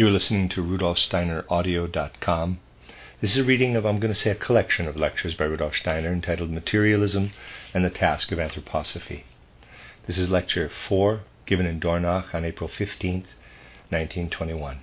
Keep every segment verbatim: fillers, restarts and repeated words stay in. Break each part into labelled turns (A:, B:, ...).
A: You're listening to Rudolf Steiner Audio dot com. This is a reading of, I'm going to say, a collection of lectures by Rudolf Steiner entitled Materialism and the Task of Anthroposophy. This is lecture four, given in Dornach on April fifteenth, nineteen twenty-one.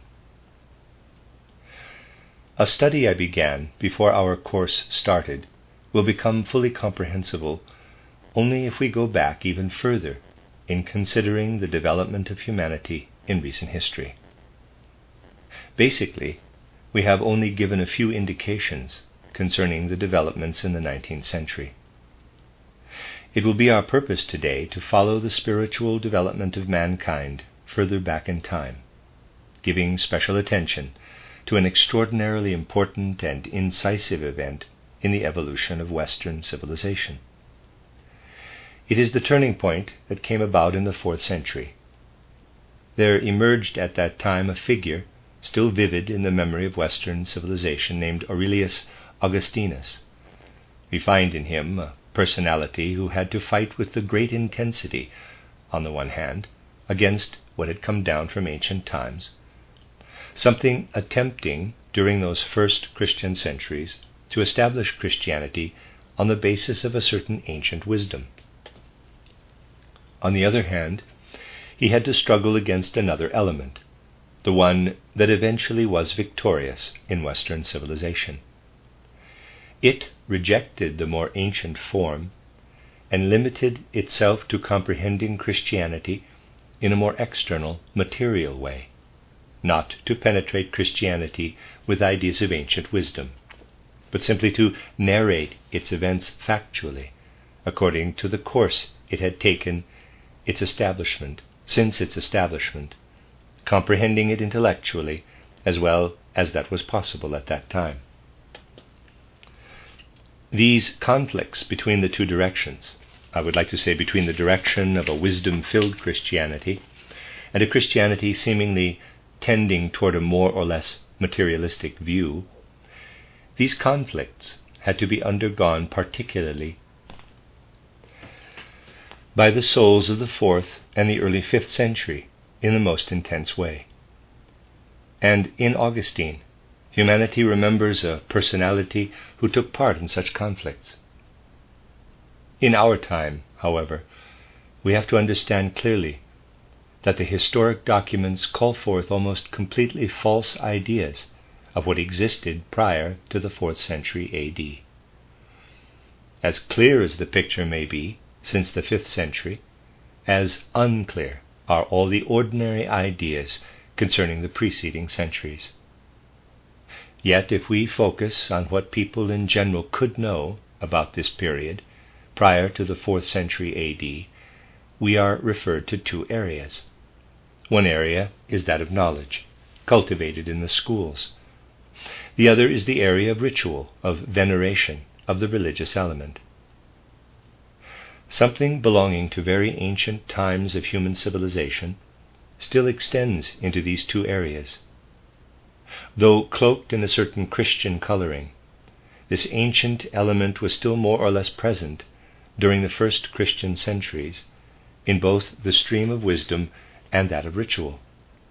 A: A study I began before our course started will become fully comprehensible only if we go back even further in considering the development of humanity in recent history. Basically, we have only given a few indications concerning the developments in the nineteenth century. It will be our purpose today to follow the spiritual development of mankind further back in time, giving special attention to an extraordinarily important and incisive event in the evolution of Western civilization. It is the turning point that came about in the fourth century. There emerged at that time a figure still vivid in the memory of Western civilization named Aurelius Augustinus. We find in him a personality who had to fight with the great intensity, on the one hand, against what had come down from ancient times, something attempting during those first Christian centuries to establish Christianity on the basis of a certain ancient wisdom. On the other hand, he had to struggle against another element, the one that eventually was victorious in Western civilization. It rejected the more ancient form and limited itself to comprehending Christianity in a more external, material way, not to penetrate Christianity with ideas of ancient wisdom, but simply to narrate its events factually, according to the course it had taken its establishment, since its establishment, comprehending it intellectually as well as that was possible at that time. These conflicts between the two directions, I would like to say between the direction of a wisdom-filled Christianity and a Christianity seemingly tending toward a more or less materialistic view, these conflicts had to be undergone particularly by the souls of the fourth and the early fifth century in the most intense way. And in Augustine, humanity remembers a personality who took part in such conflicts. In our time, however, we have to understand clearly that the historic documents call forth almost completely false ideas of what existed prior to the fourth century A D. As clear as the picture may be since the fifth century, as unclear are all the ordinary ideas concerning the preceding centuries. Yet if we focus on what people in general could know about this period prior to the fourth century A D, we are referred to two areas. One area is that of knowledge, cultivated in the schools. The other is the area of ritual, of veneration, of the religious element. Something belonging to very ancient times of human civilization still extends into these two areas. Though cloaked in a certain Christian coloring, this ancient element was still more or less present during the first Christian centuries in both the stream of wisdom and that of ritual.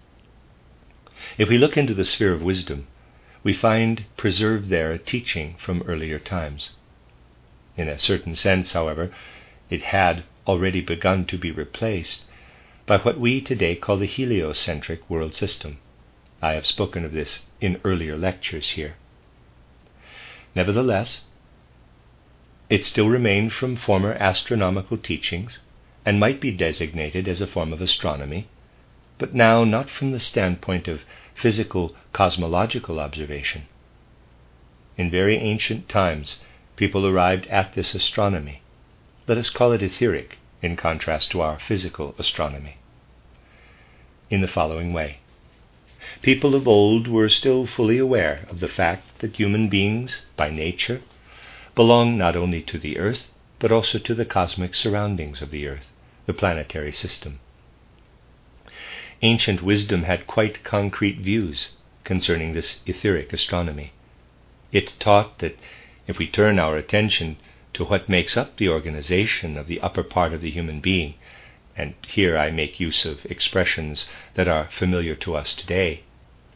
A: If we look into the sphere of wisdom, we find preserved there a teaching from earlier times. In a certain sense, however, it had already begun to be replaced by what we today call the heliocentric world system. I have spoken of this in earlier lectures here. Nevertheless, it still remained from former astronomical teachings and might be designated as a form of astronomy, but now not from the standpoint of physical cosmological observation. In very ancient times, people arrived at this astronomy. Let us call it etheric, in contrast to our physical astronomy, in the following way. People of old were still fully aware of the fact that human beings, by nature, belong not only to the earth, but also to the cosmic surroundings of the earth, the planetary system. Ancient wisdom had quite concrete views concerning this etheric astronomy. It taught that if we turn our attention to what makes up the organization of the upper part of the human being, and here I make use of expressions that are familiar to us today,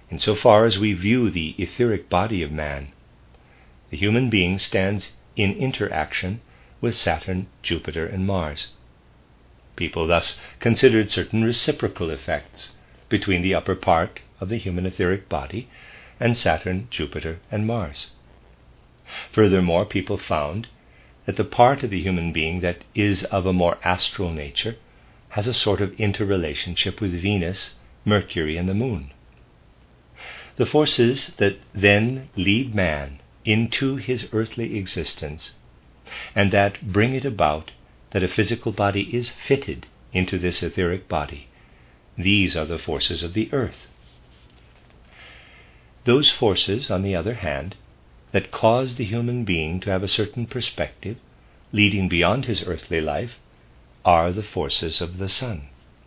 A: in so far as we view the etheric body of man, the human being stands in interaction with Saturn, Jupiter, and Mars. People thus considered certain reciprocal effects between the upper part of the human etheric body and Saturn, Jupiter, and Mars. Furthermore, people found that the part of the human being that is of a more astral nature has a sort of interrelationship with Venus, Mercury, and the Moon. The forces that then lead man into his earthly existence, and that bring it about that a physical body is fitted into this etheric body, these are the forces of the earth. Those forces, on the other hand, that cause the human being to have a certain perspective, leading beyond his earthly life, are the forces of the sun.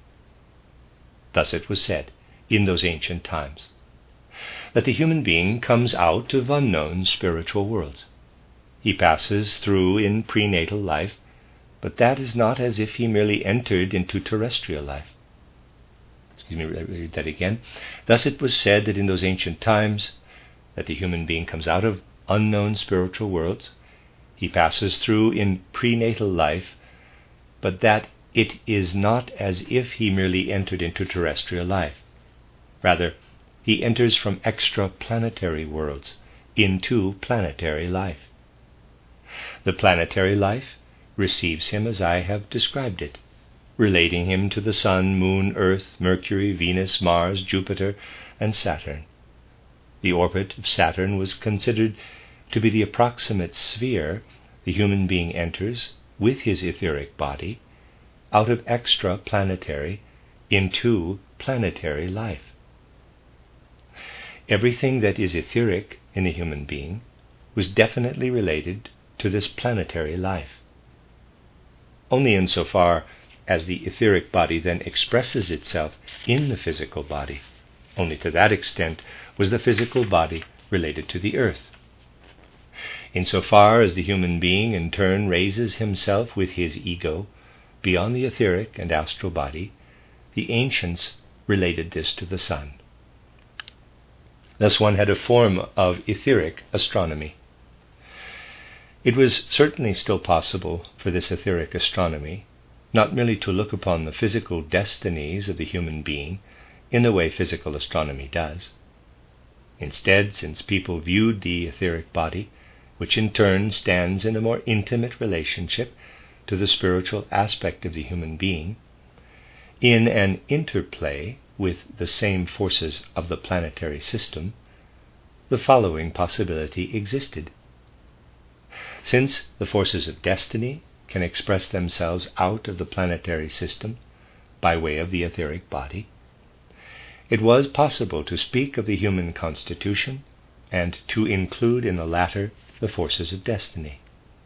A: Thus it was said, in those ancient times, that the human being comes out of unknown spiritual worlds. He passes through in prenatal life, but that is not as if he merely entered into terrestrial life. Excuse me, read that again. Thus it was said that in those ancient times that the human being comes out of unknown spiritual worlds. He passes through in prenatal life, but that it is not as if he merely entered into terrestrial life. Rather, he enters from extra-planetary worlds into planetary life. The planetary life receives him as I have described it, relating him to the Sun, Moon, Earth, Mercury, Venus, Mars, Jupiter, and Saturn. The orbit of Saturn was considered to be the approximate sphere the human being enters with his etheric body out of extra-planetary into planetary life. Everything that is etheric in the human being was definitely related to this planetary life. Only insofar as the etheric body then expresses itself in the physical body, only to that extent was the physical body related to the earth. Insofar as the human being in turn raises himself with his ego beyond the etheric and astral body, the ancients related this to the sun. Thus one had a form of etheric astronomy. It was certainly still possible for this etheric astronomy not merely to look upon the physical destinies of the human being in the way physical astronomy does. Instead, since people viewed the etheric body, which in turn stands in a more intimate relationship to the spiritual aspect of the human being, in an interplay with the same forces of the planetary system, the following possibility existed. Since the forces of destiny can express themselves out of the planetary system by way of the etheric body, it was possible to speak of the human constitution and to include in the latter the forces of destiny.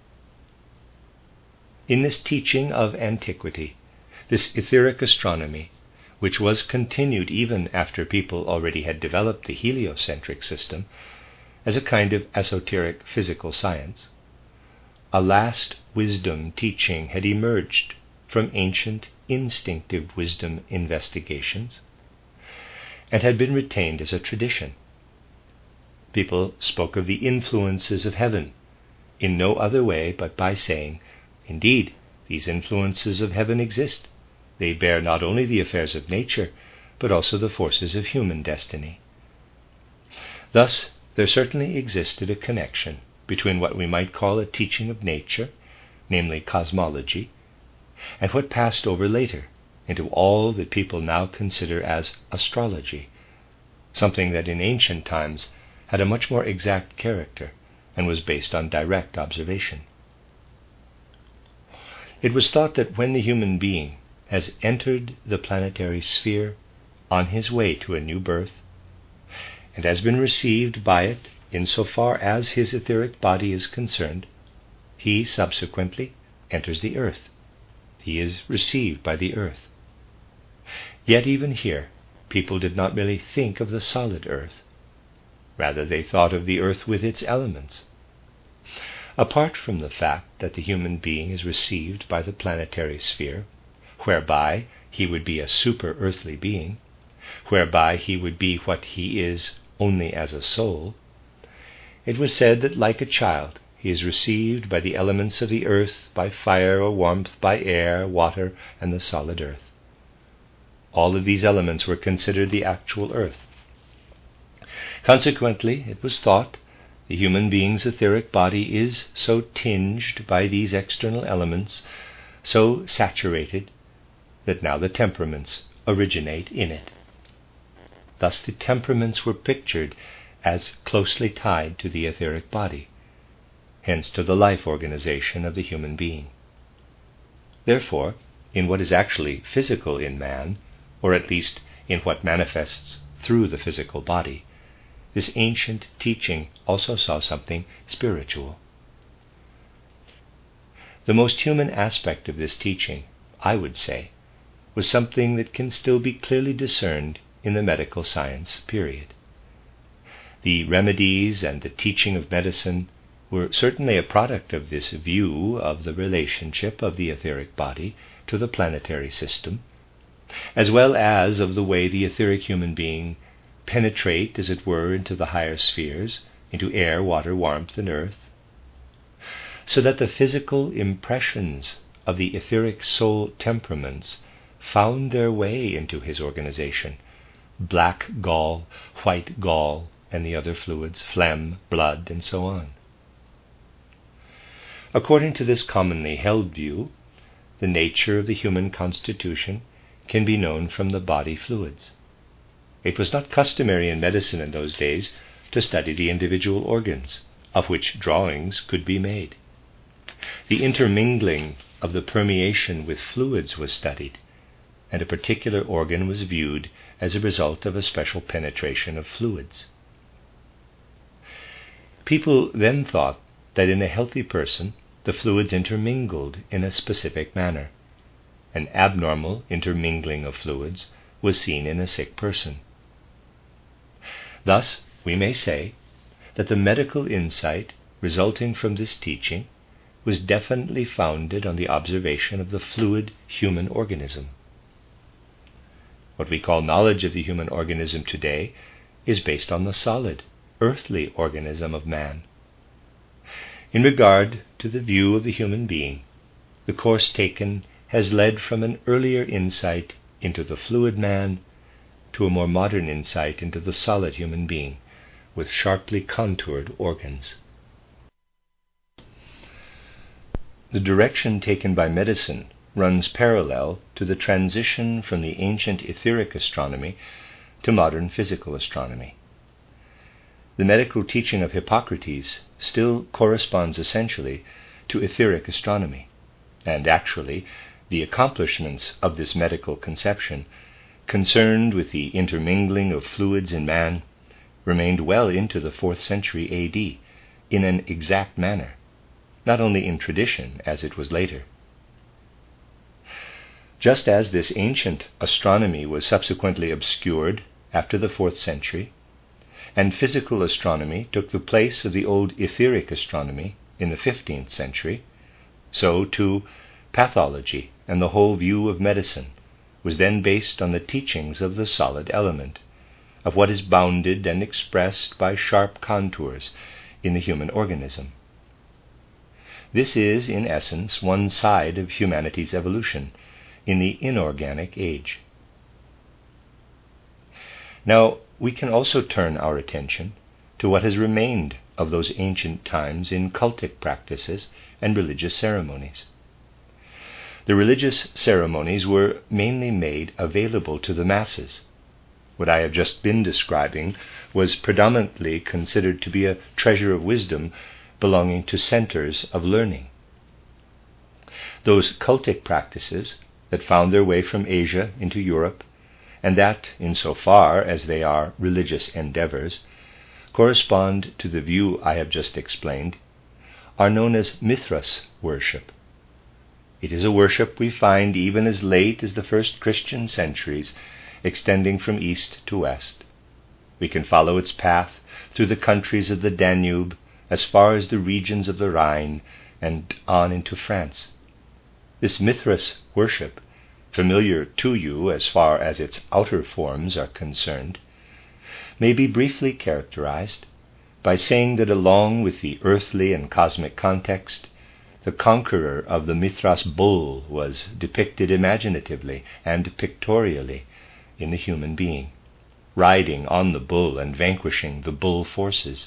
A: In this teaching of antiquity, this etheric astronomy, which was continued even after people already had developed the heliocentric system as a kind of esoteric physical science, a last wisdom teaching had emerged from ancient instinctive wisdom investigations and had been retained as a tradition. People spoke of the influences of heaven in no other way but by saying, "Indeed, these influences of heaven exist. They bear not only the affairs of nature, but also the forces of human destiny." Thus, there certainly existed a connection between what we might call a teaching of nature, namely cosmology, and what passed over later into all that people now consider as astrology, something that in ancient times had a much more exact character and was based on direct observation. It was thought that when the human being has entered the planetary sphere on his way to a new birth, and has been received by it in so far as his etheric body is concerned, he subsequently enters the earth. He is received by the earth. Yet even here, people did not merely think of the solid earth. Rather, they thought of the earth with its elements. Apart from the fact that the human being is received by the planetary sphere, whereby he would be a super-earthly being, whereby he would be what he is only as a soul, it was said that like a child he is received by the elements of the earth, by fire or warmth, by air, water, and the solid earth. All of these elements were considered the actual earth. Consequently, it was thought the human being's etheric body is so tinged by these external elements, so saturated, that now the temperaments originate in it. Thus the temperaments were pictured as closely tied to the etheric body, hence to the life organization of the human being. Therefore, in what is actually physical in man, or at least in what manifests through the physical body, this ancient teaching also saw something spiritual. The most human aspect of this teaching, I would say, was something that can still be clearly discerned in the medical science period. The remedies and the teaching of medicine were certainly a product of this view of the relationship of the etheric body to the planetary system, as well as of the way the etheric human being penetrate, as it were, into the higher spheres, into air, water, warmth, and earth, so that the physical impressions of the etheric soul temperaments found their way into his organization: black gall, white gall, and the other fluids, phlegm, blood, and so on. According to this commonly held view, the nature of the human constitution can be known from the body fluids. It was not customary in medicine in those days to study the individual organs, of which drawings could be made. The intermingling of the permeation with fluids was studied, and a particular organ was viewed as a result of a special penetration of fluids. People then thought that in a healthy person the fluids intermingled in a specific manner. An abnormal intermingling of fluids was seen in a sick person. Thus, we may say that the medical insight resulting from this teaching was definitely founded on the observation of the fluid human organism. What we call knowledge of the human organism today is based on the solid, earthly organism of man. In regard to the view of the human being, the course taken has led from an earlier insight into the fluid man to a more modern insight into the solid human being with sharply contoured organs. The direction taken by medicine runs parallel to the transition from the ancient etheric astronomy to modern physical astronomy. The medical teaching of Hippocrates still corresponds essentially to etheric astronomy, and actually the accomplishments of this medical conception concerned with the intermingling of fluids in man remained well into the fourth century A D in an exact manner, not only in tradition as it was later. Just as this ancient astronomy was subsequently obscured after the fourth century, and physical astronomy took the place of the old etheric astronomy in the fifteenth century, so too pathology and the whole view of medicine was then based on the teachings of the solid element, of what is bounded and expressed by sharp contours in the human organism. This is, in essence, one side of humanity's evolution in the inorganic age. Now, we can also turn our attention to what has remained of those ancient times in cultic practices and religious ceremonies. The religious ceremonies were mainly made available to the masses. What I have just been describing was predominantly considered to be a treasure of wisdom belonging to centers of learning. Those cultic practices that found their way from Asia into Europe, and that, insofar as they are religious endeavors, correspond to the view I have just explained, are known as Mithras worship. It is a worship we find even as late as the first Christian centuries, extending from east to west. We can follow its path through the countries of the Danube as far as the regions of the Rhine and on into France. This Mithras worship familiar to you as far as its outer forms are concerned, may be briefly characterized by saying that along with the earthly and cosmic context, the conqueror of the Mithras bull was depicted imaginatively and pictorially in the human being, riding on the bull and vanquishing the bull forces.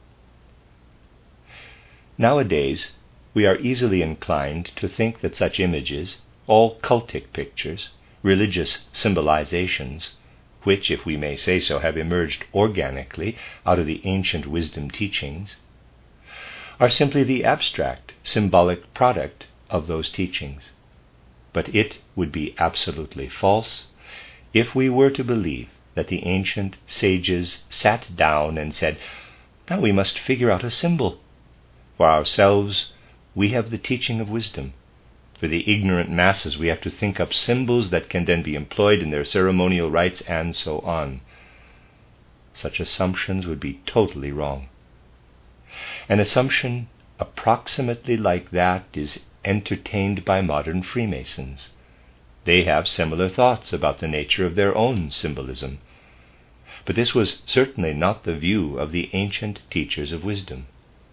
A: Nowadays, we are easily inclined to think that such images, all cultic pictures, religious symbolizations, which, if we may say so, have emerged organically out of the ancient wisdom teachings, are simply the abstract, symbolic product of those teachings. But it would be absolutely false if we were to believe that the ancient sages sat down and said, "Now we must figure out a symbol. For ourselves, we have the teaching of wisdom. For the ignorant masses, we have to think up symbols that can then be employed in their ceremonial rites," and so on. Such assumptions would be totally wrong. An assumption approximately like that is entertained by modern Freemasons. They have similar thoughts about the nature of their own symbolism. But this was certainly not the view of the ancient teachers of wisdom.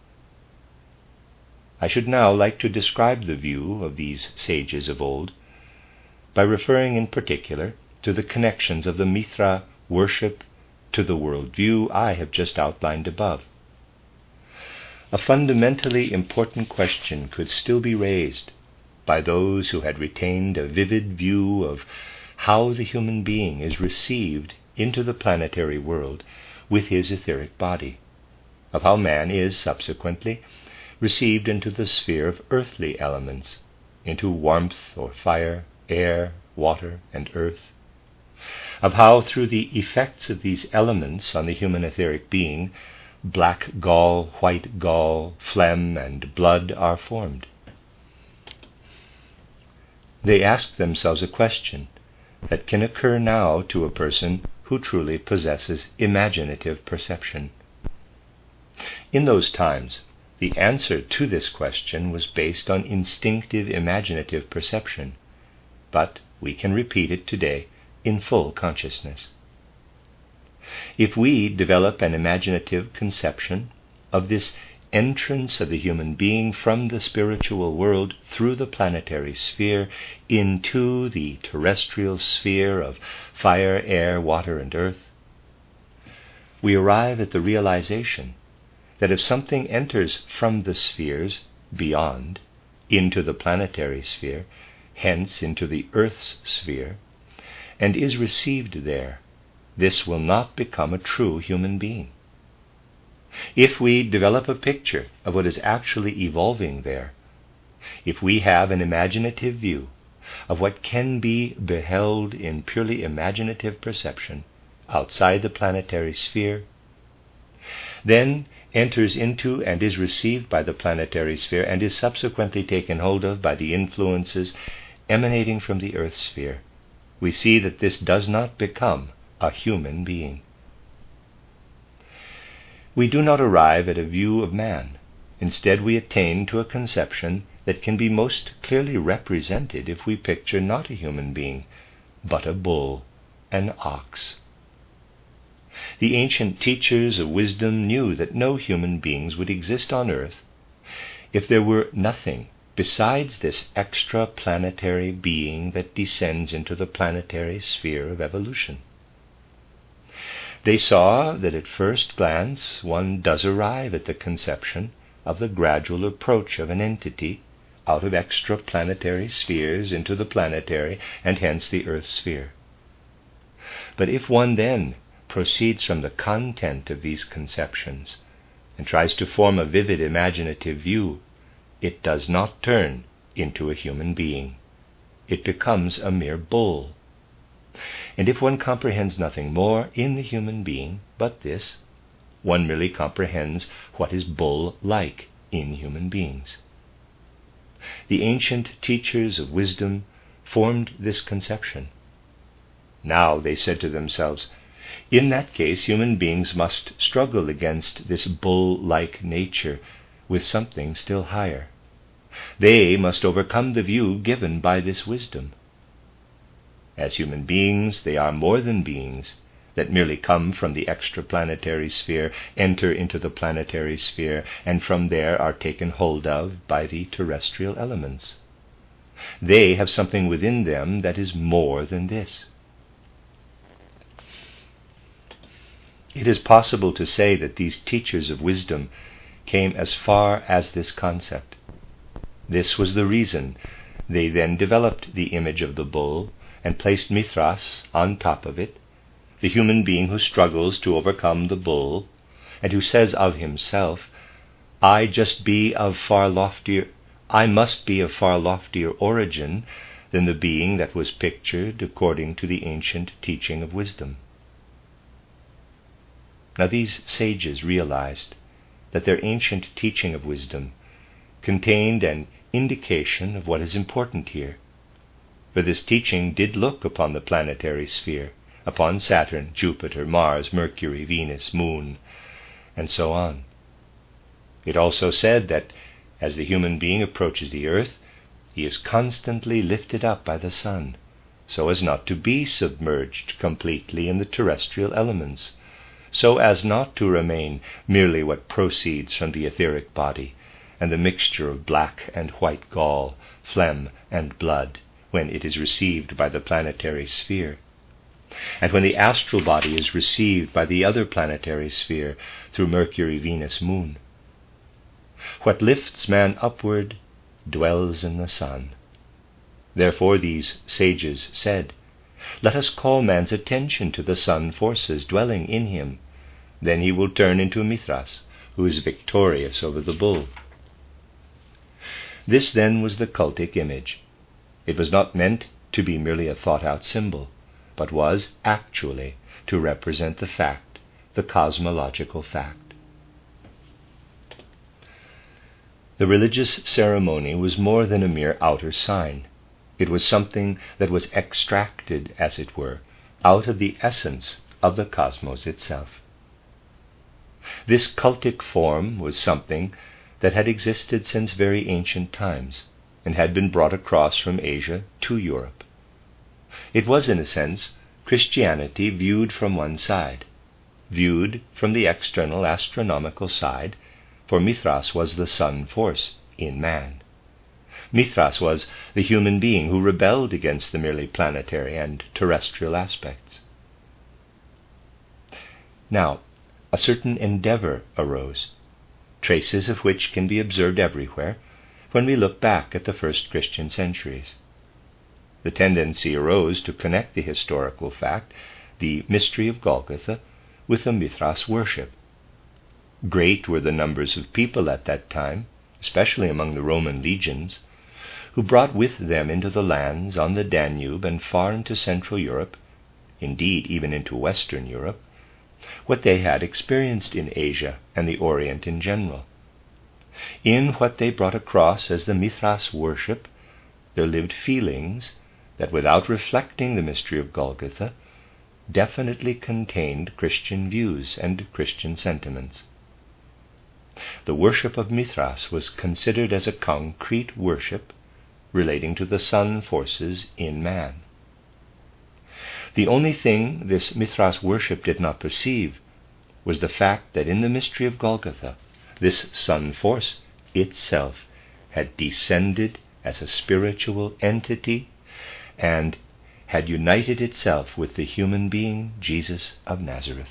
A: I should now like to describe the view of these sages of old by referring in particular to the connections of the Mithra worship to the worldview I have just outlined above. A fundamentally important question could still be raised by those who had retained a vivid view of how the human being is received into the planetary world with his etheric body, of how man is subsequently received into the sphere of earthly elements, into warmth or fire, air, water, and earth, of how through the effects of these elements on the human etheric being, black gall, white gall, phlegm, and blood are formed. They ask themselves a question that can occur now to a person who truly possesses imaginative perception. In those times, the answer to this question was based on instinctive imaginative perception, but we can repeat it today in full consciousness. If we develop an imaginative conception of this entrance of the human being from the spiritual world through the planetary sphere into the terrestrial sphere of fire, air, water, and earth, we arrive at the realization that if something enters from the spheres beyond into the planetary sphere, hence into the earth's sphere, and is received there, this will not become a true human being. If we develop a picture of what is actually evolving there, if we have an imaginative view of what can be beheld in purely imaginative perception outside the planetary sphere, then enters into and is received by the planetary sphere and is subsequently taken hold of by the influences emanating from the earth sphere, we see that this does not become a human being. We do not arrive at a view of man. Instead, we attain to a conception that can be most clearly represented if we picture not a human being, but a bull, an ox. The ancient teachers of wisdom knew that no human beings would exist on earth if there were nothing besides this extra-planetary being that descends into the planetary sphere of evolution. They saw that at first glance one does arrive at the conception of the gradual approach of an entity out of extra-planetary spheres into the planetary and hence the earth sphere. But if one then proceeds from the content of these conceptions and tries to form a vivid imaginative view, it does not turn into a human being. It becomes a mere bull. And if one comprehends nothing more in the human being but this, one merely comprehends what is bull-like in human beings. The ancient teachers of wisdom formed this conception. Now, they said to themselves, in that case human beings must struggle against this bull-like nature with something still higher. They must overcome the view given by this wisdom. As human beings, they are more than beings that merely come from the extraplanetary sphere, enter into the planetary sphere, and from there are taken hold of by the terrestrial elements. They have something within them that is more than this. It is possible to say that these teachers of wisdom came as far as this concept. This was the reason they then developed the image of the bull and placed Mithras on top of it, the human being who struggles to overcome the bull, and who says of himself, I just be of far loftier, I must be of far loftier origin than the being that was pictured according to the ancient teaching of wisdom. Now these sages realized that their ancient teaching of wisdom contained an indication of what is important here, for this teaching did look upon the planetary sphere, upon Saturn, Jupiter, Mars, Mercury, Venus, Moon, and so on. It also said that as the human being approaches the earth, he is constantly lifted up by the sun, so as not to be submerged completely in the terrestrial elements, so as not to remain merely what proceeds from the etheric body, and the mixture of black and white gall, phlegm and blood, when it is received by the planetary sphere, and when the astral body is received by the other planetary sphere through Mercury, Venus, Moon. What lifts man upward dwells in the sun. Therefore these sages said, let us call man's attention to the sun forces dwelling in him. Then he will turn into Mithras, who is victorious over the bull. This then was the cultic image. It was not meant to be merely a thought-out symbol, but was actually to represent the fact, the cosmological fact. The religious ceremony was more than a mere outer sign. It was something that was extracted, as it were, out of the essence of the cosmos itself. This cultic form was something that had existed since very ancient times, and had been brought across from Asia to Europe. It was, in a sense, Christianity viewed from one side, viewed from the external astronomical side, for Mithras was the sun force in man. Mithras was the human being who rebelled against the merely planetary and terrestrial aspects. Now, a certain endeavor arose, traces of which can be observed everywhere when we look back at the first Christian centuries. The tendency arose to connect the historical fact, the mystery of Golgotha, with the Mithras worship. Great were the numbers of people at that time, especially among the Roman legions, who brought with them into the lands on the Danube and far into Central Europe, indeed even into Western Europe, what they had experienced in Asia and the Orient in general. In what they brought across as the Mithras worship, there lived feelings that, without reflecting the mystery of Golgotha, definitely contained Christian views and Christian sentiments. The worship of Mithras was considered as a concrete worship relating to the sun forces in man. The only thing this Mithras worship did not perceive was the fact that in the mystery of Golgotha, this sun force itself had descended as a spiritual entity and had united itself with the human being, Jesus of Nazareth.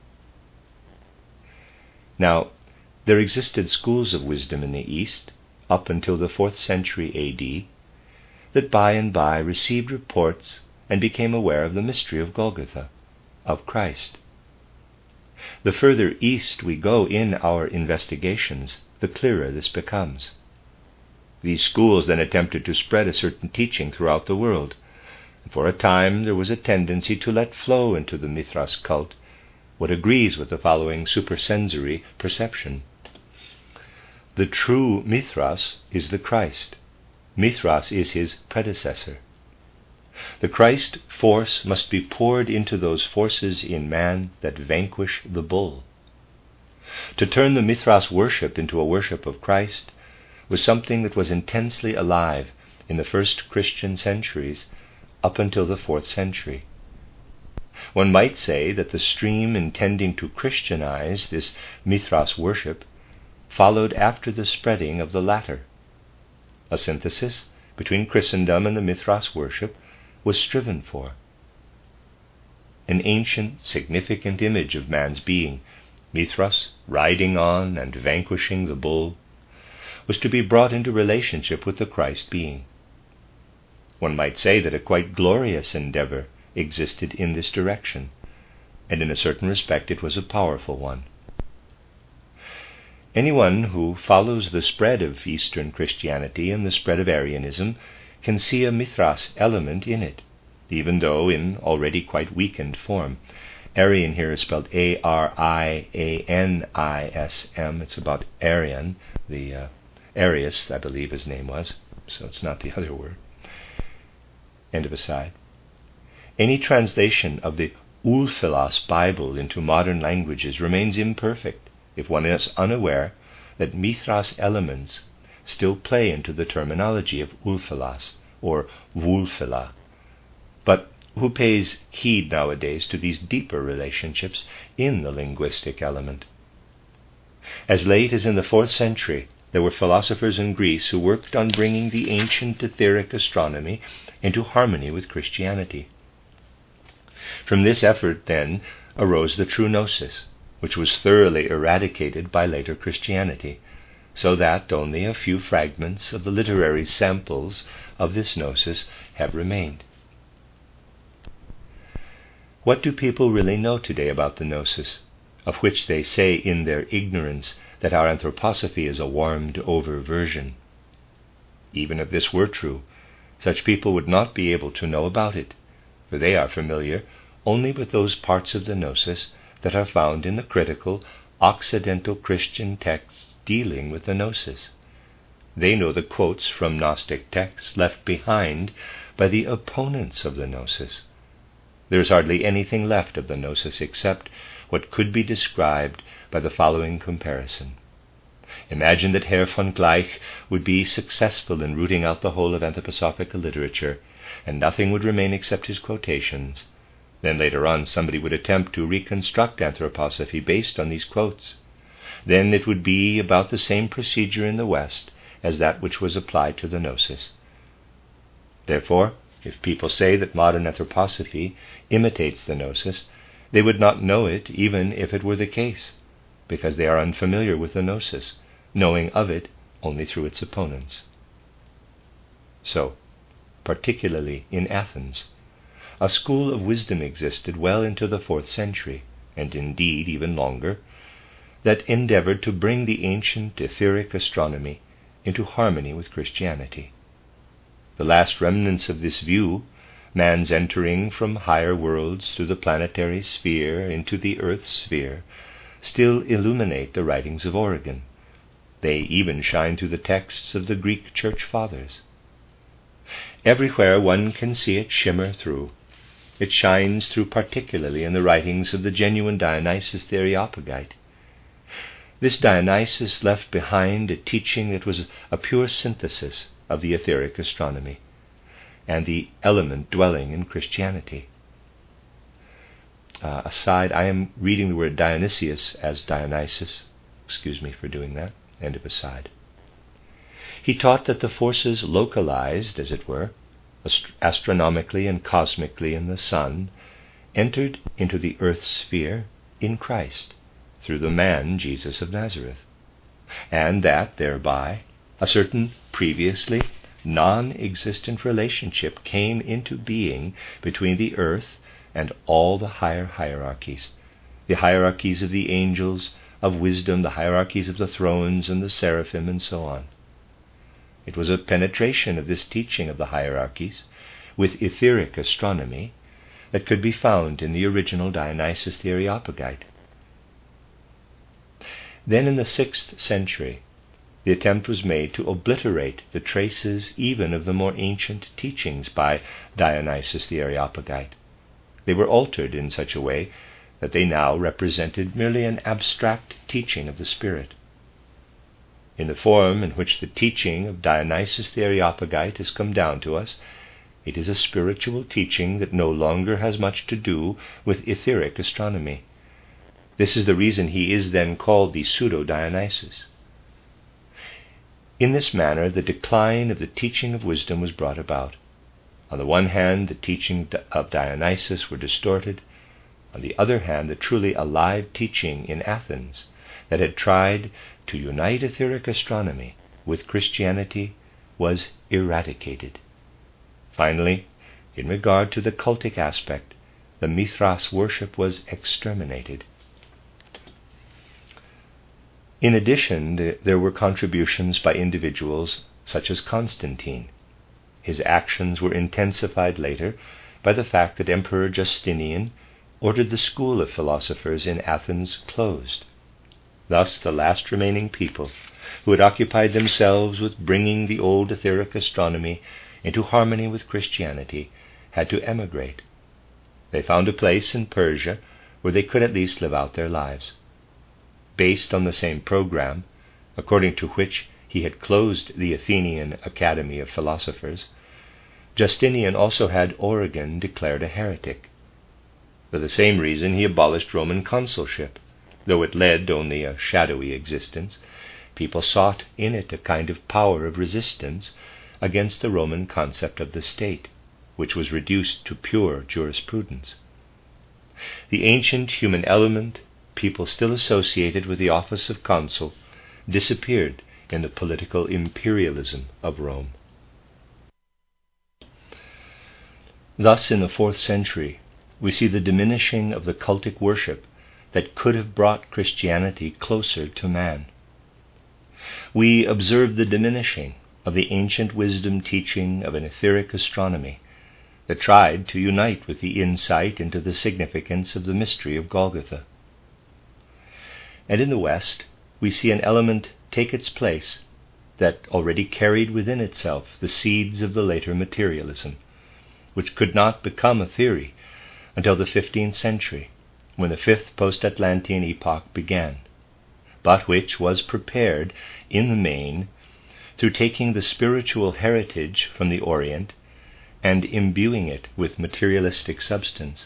A: Now, there existed schools of wisdom in the East, up until the fourth century A D, that by and by received reports and became aware of the mystery of Golgotha, of Christ. The further east we go in our investigations, the clearer this becomes. These schools then attempted to spread a certain teaching throughout the world, and for a time there was a tendency to let flow into the Mithras cult what agrees with the following supersensory perception. The true Mithras is the Christ. Mithras is his predecessor. The Christ force must be poured into those forces in man that vanquish the bull. To turn the Mithras worship into a worship of Christ was something that was intensely alive in the first Christian centuries up until the fourth century. One might say that the stream intending to Christianize this Mithras worship followed after the spreading of the latter. A synthesis between Christendom and the Mithras worship was striven for. An ancient, significant image of man's being, Mithras riding on and vanquishing the bull, was to be brought into relationship with the Christ being. One might say that a quite glorious endeavor existed in this direction, and in a certain respect it was a powerful one. Anyone who follows the spread of Eastern Christianity and the spread of Arianism can see a Mithras element in it, even though in already quite weakened form. Arian here is spelled A R I A N I S M. It's about Arian, the uh, Arius, I believe his name was, so it's not the other word. End of aside. Any translation of the Ulfilas Bible into modern languages remains imperfect if one is unaware that Mithras elements still play into the terminology of Ulfilas or Wulfila. But who pays heed nowadays to these deeper relationships in the linguistic element? As late as in the fourth century, there were philosophers in Greece who worked on bringing the ancient etheric astronomy into harmony with Christianity. From this effort, then, arose the true Gnosis, which was thoroughly eradicated by later Christianity, so that only a few fragments of the literary samples of this Gnosis have remained. What do people really know today about the Gnosis, of which they say in their ignorance that our anthroposophy is a warmed-over version? Even if this were true, such people would not be able to know about it, for they are familiar only with those parts of the Gnosis that are found in the critical Occidental Christian texts dealing with the Gnosis. They know the quotes from Gnostic texts left behind by the opponents of the Gnosis. There is hardly anything left of the Gnosis except what could be described by the following comparison. Imagine that Herr von Gleich would be successful in rooting out the whole of anthroposophical literature, and nothing would remain except his quotations. Then later on somebody would attempt to reconstruct anthroposophy based on these quotes. Then it would be about the same procedure in the West as that which was applied to the Gnosis. Therefore, if people say that modern anthroposophy imitates the Gnosis, they would not know it even if it were the case, because they are unfamiliar with the Gnosis, knowing of it only through its opponents. So, particularly in Athens, a school of wisdom existed well into the fourth century, and indeed even longer, that endeavored to bring the ancient etheric astronomy into harmony with Christianity. The last remnants of this view, man's entering from higher worlds through the planetary sphere into the earth sphere, still illuminate the writings of Origen. They even shine through the texts of the Greek Church Fathers. Everywhere one can see it shimmer through. It shines through particularly in the writings of the genuine Dionysius the Areopagite. This Dionysius left behind a teaching that was a pure synthesis of the etheric astronomy and the element dwelling in Christianity. Uh, aside, I am reading the word Dionysius as Dionysus. Excuse me for doing that. End of aside. He taught that the forces localized, as it were, ast- astronomically and cosmically in the sun, entered into the earth sphere in Christ, through the man Jesus of Nazareth, and that thereby a certain previously non-existent relationship came into being between the earth and all the higher hierarchies, the hierarchies of the angels, of wisdom, the hierarchies of the thrones and the seraphim, and so on. It was a penetration of this teaching of the hierarchies with etheric astronomy that could be found in the original Dionysius the Areopagite. Then in the sixth century, the attempt was made to obliterate the traces even of the more ancient teachings by Dionysius the Areopagite. They were altered in such a way that they now represented merely an abstract teaching of the Spirit. In the form in which the teaching of Dionysius the Areopagite has come down to us, It is a spiritual teaching that no longer has much to do with etheric astronomy. This is the reason he is then called the Pseudo-Dionysus. In this manner, the decline of the teaching of wisdom was brought about. On the one hand, the teaching of Dionysus were distorted. On the other hand, the truly alive teaching in Athens that had tried to unite etheric astronomy with Christianity was eradicated. Finally, in regard to the cultic aspect, the Mithras worship was exterminated. In addition, there were contributions by individuals such as Constantine. His actions were intensified later by the fact that Emperor Justinian ordered the school of philosophers in Athens closed. Thus the last remaining people who had occupied themselves with bringing the old etheric astronomy into harmony with Christianity had to emigrate. They found a place in Persia where they could at least live out their lives. Based on the same program, according to which he had closed the Athenian Academy of Philosophers, Justinian also had Origen declared a heretic. For the same reason he abolished Roman consulship. Though it led only a shadowy existence, people sought in it a kind of power of resistance against the Roman concept of the state, which was reduced to pure jurisprudence. The ancient human element people still associated with the office of consul disappeared in the political imperialism of Rome. Thus, in the fourth century, we see the diminishing of the cultic worship that could have brought Christianity closer to man. We observe the diminishing of the ancient wisdom teaching of an etheric astronomy that tried to unite with the insight into the significance of the mystery of Golgotha. And in the West, we see an element take its place that already carried within itself the seeds of the later materialism, which could not become a theory until the fifteenth century, when the fifth post-Atlantean epoch began, but which was prepared in the main through taking the spiritual heritage from the Orient and imbuing it with materialistic substance.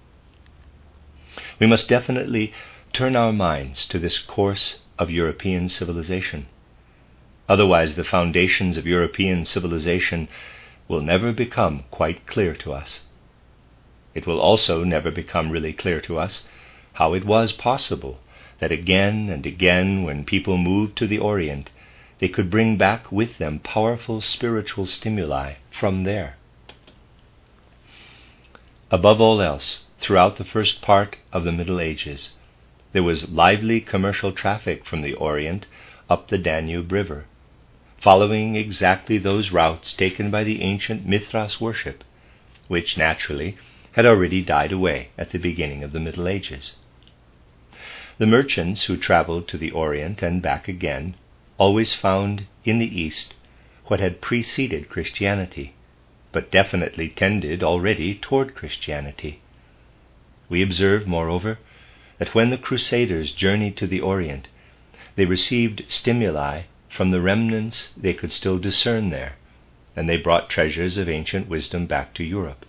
A: We must definitely turn our minds to this course of European civilization. Otherwise, the foundations of European civilization will never become quite clear to us. It will also never become really clear to us how it was possible that again and again, when people moved to the Orient, they could bring back with them powerful spiritual stimuli from there. Above all else, throughout the first part of the Middle Ages, there was lively commercial traffic from the Orient up the Danube River, following exactly those routes taken by the ancient Mithras worship, which naturally had already died away at the beginning of the Middle Ages. The merchants who traveled to the Orient and back again always found in the East what had preceded Christianity, but definitely tended already toward Christianity. We observe, moreover, that when the Crusaders journeyed to the Orient, they received stimuli from the remnants they could still discern there, and they brought treasures of ancient wisdom back to Europe.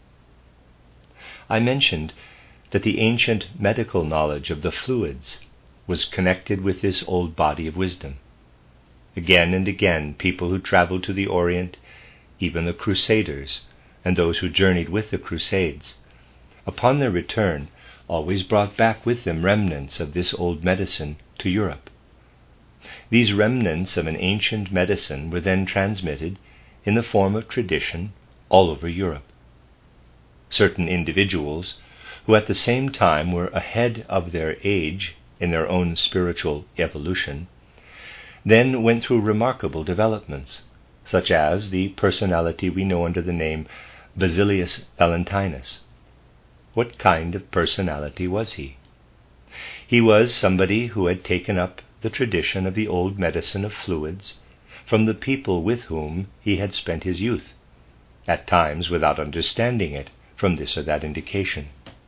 A: I mentioned that the ancient medical knowledge of the fluids was connected with this old body of wisdom. Again and again, people who traveled to the Orient, even the Crusaders and those who journeyed with the Crusades, upon their return always brought back with them remnants of this old medicine to Europe. These remnants of an ancient medicine were then transmitted in the form of tradition all over Europe. Certain individuals, who at the same time were ahead of their age in their own spiritual evolution, then went through remarkable developments, such as the personality we know under the name Basilius Valentinus. What kind of personality was he? He was somebody who had taken up the tradition of the old medicine of fluids from the people with whom he had spent his youth, at times without understanding it from this or that indication.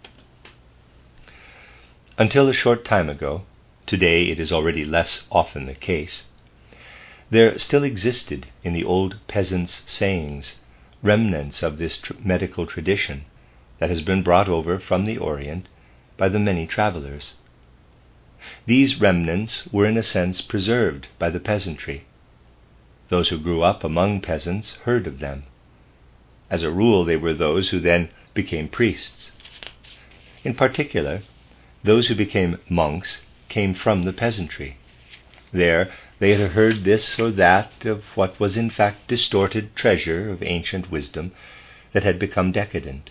A: Until a short time ago, today it is already less often the case, there still existed in the old peasants' sayings remnants of this tr- medical tradition that has been brought over from the Orient by the many travelers. These remnants were in a sense preserved by the peasantry. Those who grew up among peasants heard of them. As a rule, they were those who then became priests. In particular, those who became monks came from the peasantry. There they had heard this or that of what was in fact distorted treasure of ancient wisdom that had become decadent.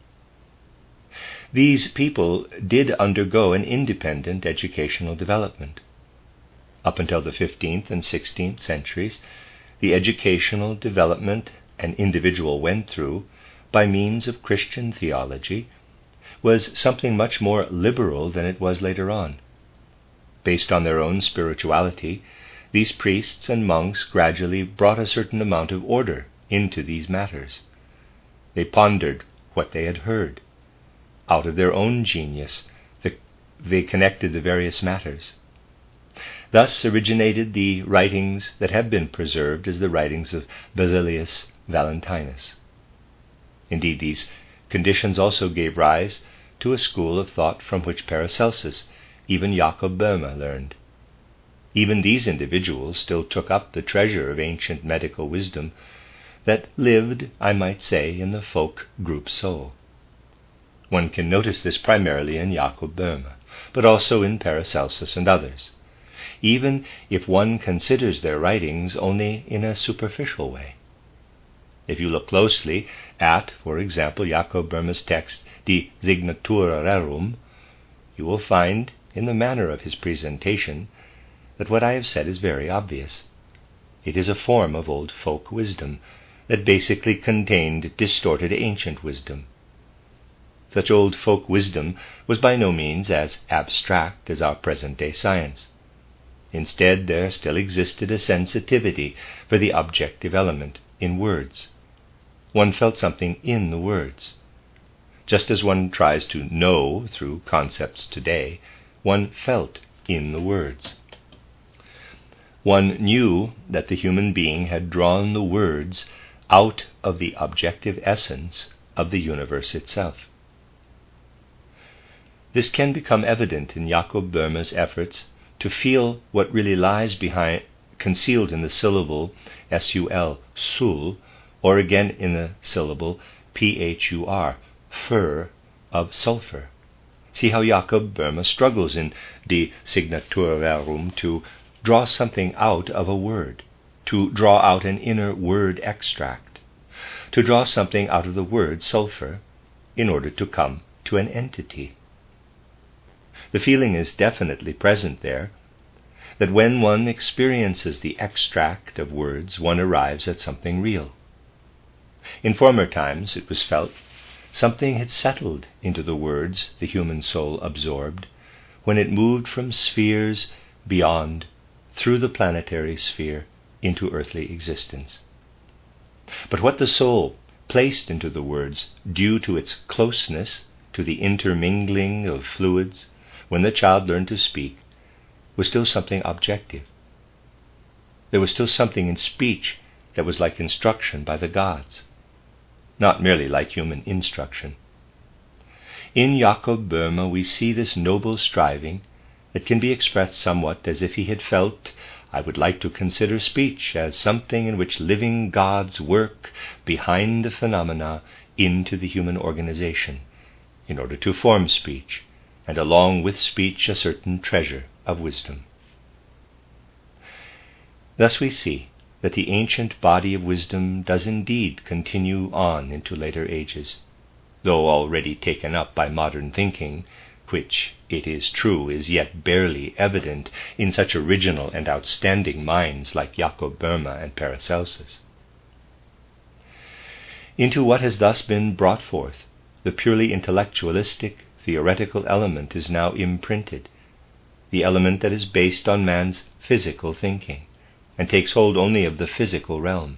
A: These people did undergo an independent educational development. Up until the fifteenth and sixteenth centuries, the educational development an individual went through by means of Christian theology was something much more liberal than it was later on. Based on their own spirituality, these priests and monks gradually brought a certain amount of order into these matters. They pondered what they had heard. Out of their own genius, the, they connected the various matters. Thus originated the writings that have been preserved as the writings of Basilius Valentinus. Indeed, these conditions also gave rise to a school of thought from which Paracelsus, even Jakob Böhme, learned. Even these individuals still took up the treasure of ancient medical wisdom that lived, I might say, in the folk group soul. One can notice this primarily in Jakob Böhme, but also in Paracelsus and others, even if one considers their writings only in a superficial way. If you look closely at, for example, Jakob Böhme's text, De Signatura Rerum, you will find, in the manner of his presentation, that what I have said is very obvious. It is a form of old folk wisdom that basically contained distorted ancient wisdom. Such old folk wisdom was by no means as abstract as our present-day science. Instead, there still existed a sensitivity for the objective element in words. One felt something in the words. Just as one tries to know through concepts today, one felt in the words. One knew that the human being had drawn the words out of the objective essence of the universe itself. This can become evident in Jakob Böhme's efforts to feel what really lies behind, concealed in the syllable sul, sul, or again in the syllable phur, fur, of sulfur. See how Jakob Böhme struggles in De Signatura Rerum to draw something out of a word, to draw out an inner word extract, to draw something out of the word sulfur in order to come to an entity. The feeling is definitely present there that when one experiences the extract of words, one arrives at something real. In former times, it was felt, something had settled into the words the human soul absorbed when it moved from spheres beyond, through the planetary sphere, into earthly existence. But what the soul placed into the words, due to its closeness to the intermingling of fluids, when the child learned to speak, was still something objective. There was still something in speech that was like instruction by the gods, not merely like human instruction. In Jakob Böhme we see this noble striving that can be expressed somewhat as if he had felt, I would like to consider speech as something in which living gods work behind the phenomena into the human organization, in order to form speech, and along with speech a certain treasure of wisdom. Thus we see that the ancient body of wisdom does indeed continue on into later ages, though already taken up by modern thinking, which, it is true, is yet barely evident in such original and outstanding minds like Jakob Böhme and Paracelsus. Into what has thus been brought forth, the purely intellectualistic, theoretical element is now imprinted, the element that is based on man's physical thinking, and takes hold only of the physical realm.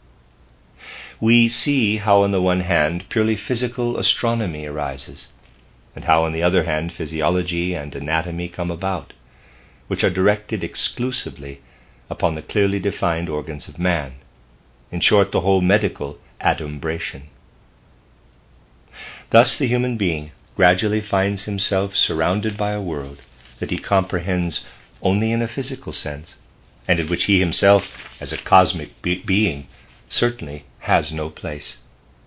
A: We see how on the one hand purely physical astronomy arises, and how on the other hand physiology and anatomy come about, which are directed exclusively upon the clearly defined organs of man. In short, the whole medical adumbration. Thus the human being gradually finds himself surrounded by a world that he comprehends only in a physical sense, and in which he himself, as a cosmic be- being, certainly has no place.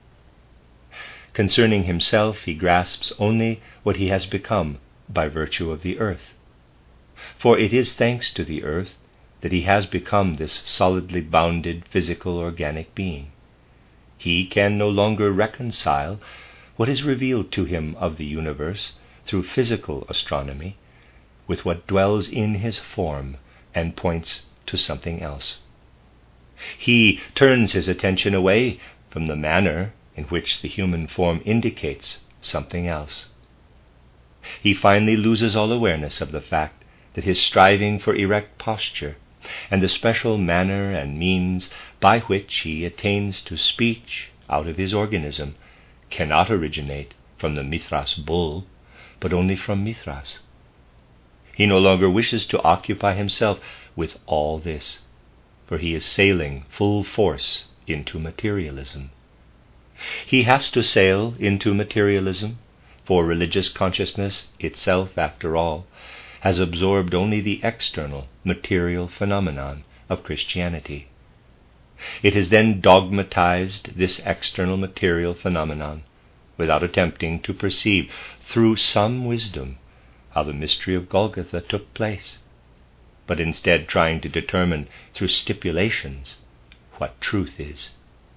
A: Concerning himself, he grasps only what he has become by virtue of the earth. For it is thanks to the earth that he has become this solidly bounded physical organic being. He can no longer reconcile what is revealed to him of the universe through physical astronomy with what dwells in his form and points to something else. He turns his attention away from the manner in which the human form indicates something else. He finally loses all awareness of the fact that his striving for erect posture and the special manner and means by which he attains to speech out of his organism cannot originate from the Mithras bull, but only from Mithras. He no longer wishes to occupy himself with all this, for he is sailing full force into materialism. He has to sail into materialism, for religious consciousness itself, after all, has absorbed only the external, material phenomenon of Christianity. It has then dogmatized this external material phenomenon without attempting to perceive through some wisdom how the mystery of Golgotha took place, but instead trying to determine through stipulations what truth is.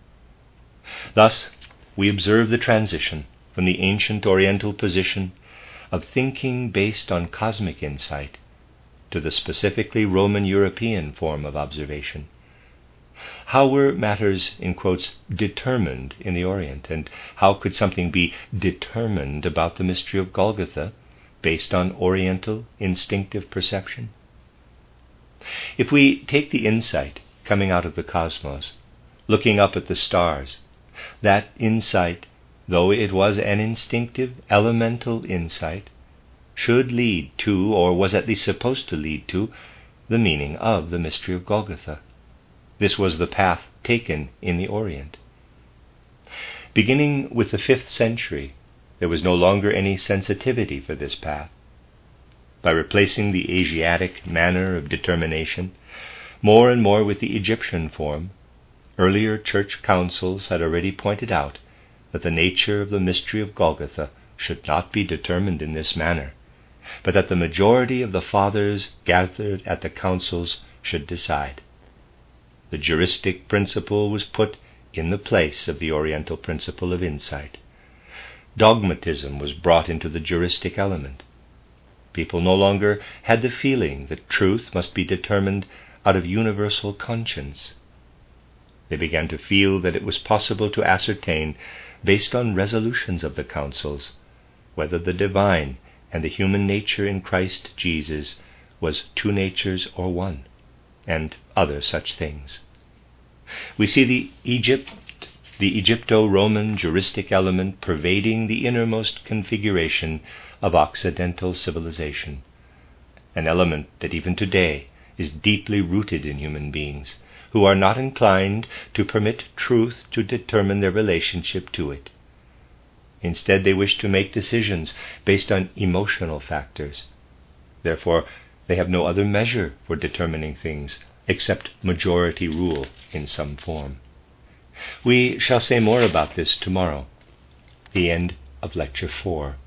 A: Thus, we observe the transition from the ancient Oriental position of thinking based on cosmic insight to the specifically Roman European form of observation. How were matters, in quotes, determined in the Orient, and how could something be determined about the mystery of Golgotha based on Oriental instinctive perception? If we take the insight coming out of the cosmos, looking up at the stars, that insight, though it was an instinctive, elemental insight, should lead to, or was at least supposed to lead to, the meaning of the mystery of Golgotha. This was the path taken in the Orient. Beginning with the fifth century, there was no longer any sensitivity for this path. By replacing the Asiatic manner of determination more and more with the Egyptian form, earlier church councils had already pointed out that the nature of the mystery of Golgotha should not be determined in this manner, but that the majority of the fathers gathered at the councils should decide. The juristic principle was put in the place of the Oriental principle of insight. Dogmatism was brought into the juristic element. People no longer had the feeling that truth must be determined out of universal conscience. They began to feel that it was possible to ascertain, based on resolutions of the councils, whether the divine and the human nature in Christ Jesus was two natures or one, and other such things. We see the Egypt, the Egypto-Roman juristic element pervading the innermost configuration of Occidental civilization, an element that even today is deeply rooted in human beings, who are not inclined to permit truth to determine their relationship to it. Instead, they wish to make decisions based on emotional factors. Therefore, they have no other measure for determining things except majority rule in some form. We shall say more about this tomorrow. The end of Lecture four.